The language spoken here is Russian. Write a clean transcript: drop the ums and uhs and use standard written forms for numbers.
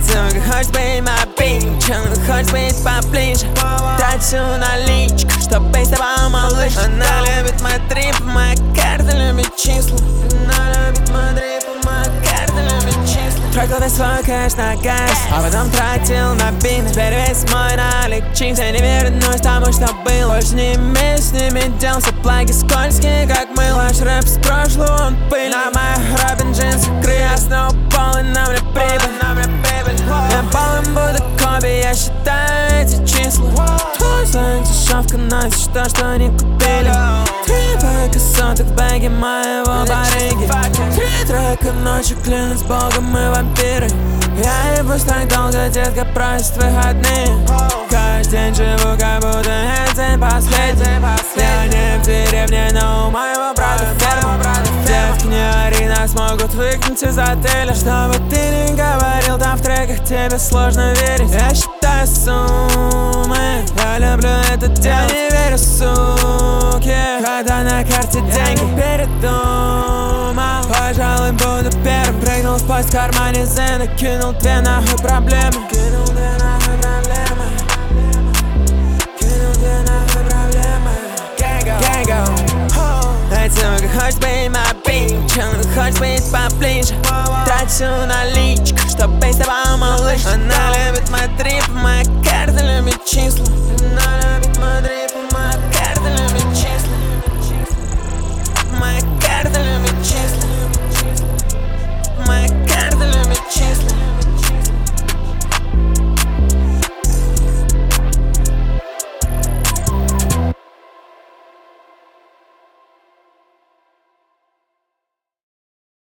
Сука, хочешь быть моей bitch, хочешь быть поближе. Дать всю наличку, чтоб быть с тобой, малыш. Она любит мои трипы, моя карта любит числа. Она любит мои трипы, моя карта любит числа. Тратил весь свой кэш на газ, а потом тратил на бит. Теперь весь мой налик чист. Я не вернусь тому, что было. Больше не имею с ними дел. Все плаги скользкие, как мыло. Рэп с прошлого, он пыль. На моих Робин джинсы крыя. Снова полы, на мне прибыль. Я полым буду коби, я считаю эти числа. Твой слайк, дешевка носишь то, что не купили. 3 пака соток в бэге моего барыги. 3 трека ночью, клянусь богом, мы вампиры. Я и пусть так долго, детка просит выходные. Каждый день живу, как будто это последний. Я не в деревне, но у моего брата ферма. Девки, не ори, нас могут выкинуть из отеля. Что бы ты ни говорил, там в треках тебе сложно верить. Я считаю суммы, я люблю это делать. Не верю, суки, когда на карте деньги. Передумал, пожалуй, буду первым. Прыгнул в поезд в кармане Зена, кинул 2 нахуй проблемы. Кинул 2 нахуй проблемы. Кинул 2 нахуй проблемы. Gang go. Эй, сука, хочешь быть моей bitch, хочешь быть поближе. Трать всю наличку, чтоб быть с тобой, малыш. Она любит мои трипы, моя карта любит числа.